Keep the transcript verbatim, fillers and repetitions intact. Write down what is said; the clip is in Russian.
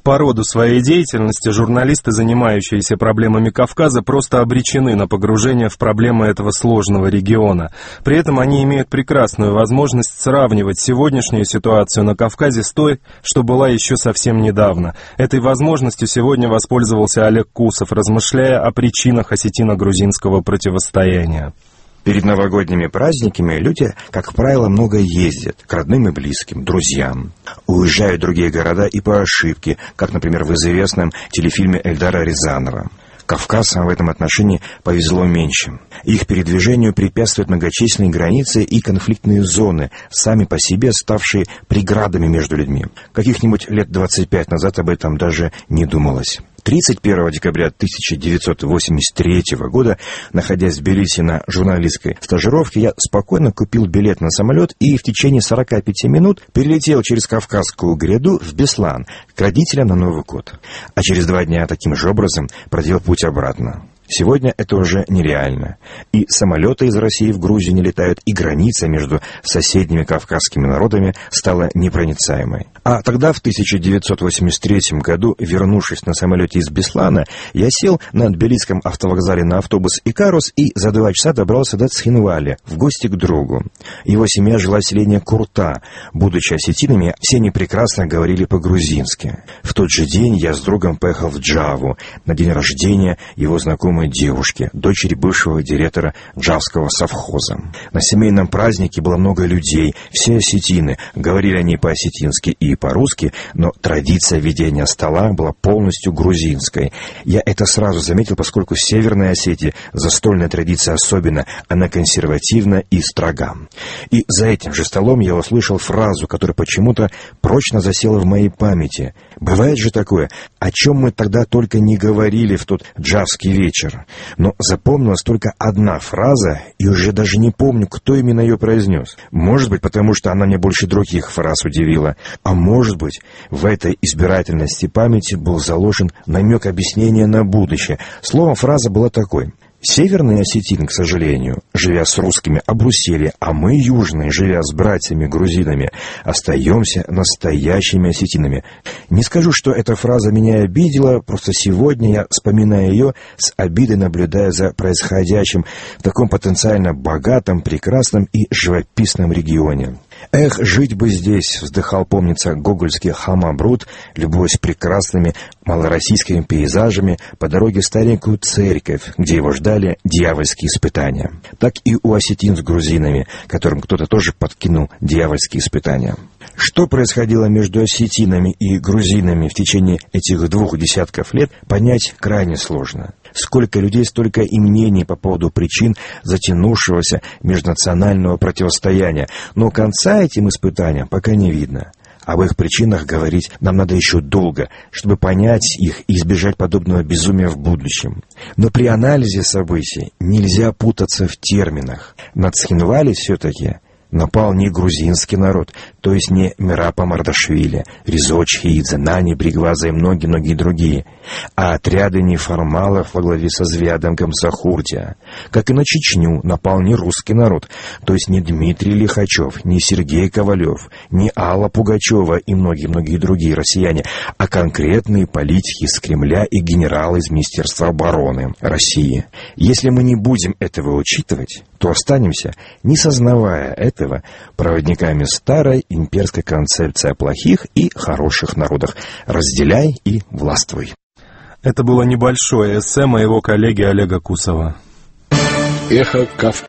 По роду своей деятельности журналисты, занимающиеся проблемами Кавказа, просто обречены на погружение в проблемы этого сложного региона. При этом они имеют прекрасную возможность сравнивать сегодняшнюю ситуацию на Кавказе с той, что была еще совсем недавно. Этой возможностью сегодня воспользовался Олег Кусов, размышляя о причинах осетино-грузинского противостояния. Перед новогодними праздниками люди, как правило, много ездят к родным и близким, друзьям. Уезжают в другие города и по ошибке, как, например, в известном телефильме Эльдара Рязанова. Кавказцам в этом отношении повезло меньше. Их передвижению препятствуют многочисленные границы и конфликтные зоны, сами по себе ставшие преградами между людьми. Каких-нибудь лет двадцать пять назад об этом даже не думалось. тридцать первого декабря тысяча девятьсот восемьдесят третьего года, находясь в Тбилиси на журналистской стажировке, я спокойно купил билет на самолет и в течение сорока пяти минут перелетел через Кавказскую гряду в Беслан к родителям на Новый год. А через два дня таким же образом проделал путь обратно. Сегодня это уже нереально. И самолеты из России в Грузию не летают, и граница между соседними кавказскими народами стала непроницаемой. А тогда, в тысяча девятьсот восемьдесят третьем году, вернувшись на самолете из Беслана, я сел на тбилисском автовокзале на автобус «Икарус» и за два часа добрался до Цхинвали, в гости к другу. Его семья жила в селении Курта. Будучи осетинами, все они прекрасно говорили по-грузински. В тот же день я с другом поехал в Джаву на день рождения его знакомого девушки, дочери бывшего директора джавского совхоза. На семейном празднике было много людей, все осетины, говорили они по-осетински и по-русски, но традиция ведения стола была полностью грузинской. Я это сразу заметил, поскольку в Северной Осетии застольная традиция особенно, она консервативна и строга. И за этим же столом я услышал фразу, которая почему-то прочно засела в моей памяти. Бывает же такое, о чем мы тогда только не говорили в тот джавский вечер. Но запомнилась только одна фраза, и уже даже не помню, кто именно ее произнес. Может быть, потому что она мне больше других фраз удивила. А может быть, в этой избирательности памяти был заложен намек объяснения на будущее. Словом, фраза была такой: «Северные осетины, к сожалению, живя с русскими, обрусели, а мы, южные, живя с братьями-грузинами, остаемся настоящими осетинами». Не скажу, что эта фраза меня обидела, просто сегодня я, вспоминая ее, с обидой наблюдая за происходящим в таком потенциально богатом, прекрасном и живописном регионе. «Эх, жить бы здесь», — вздыхал, помнится, гогольский Хамабрут, любуясь прекрасными малороссийскими пейзажами по дороге в старенькую церковь, где его ждали дьявольские испытания. Так и у осетин с грузинами, которым кто-то тоже подкинул дьявольские испытания. Что происходило между осетинами и грузинами в течение этих двух десятков лет, понять крайне сложно. Сколько людей, столько и мнений по поводу причин затянувшегося межнационального противостояния, но конца этим испытаниям пока не видно. Об их причинах говорить нам надо еще долго, чтобы понять их и избежать подобного безумия в будущем. Но при анализе событий нельзя путаться в терминах. На Цхинвали все-таки напал не грузинский народ, то есть не Мирапа Мардашвили, Резо Чхеидзе, Нани Бригваза и многие-многие другие, а отряды неформалов во главе со Звядом Камсахурдия. Как и на Чечню напал не русский народ, то есть не Дмитрий Лихачев, не Сергей Ковалев, не Алла Пугачева и многие-многие другие россияне, а конкретные политики из Кремля и генералы из Министерства обороны России. Если мы не будем этого учитывать, то останемся, не сознавая этого, проводниками старой имперской концепции о плохих и хороших народах. Разделяй и властвуй. Это было небольшое эссе моего коллеги Олега Кусова. Эхо Кавказа.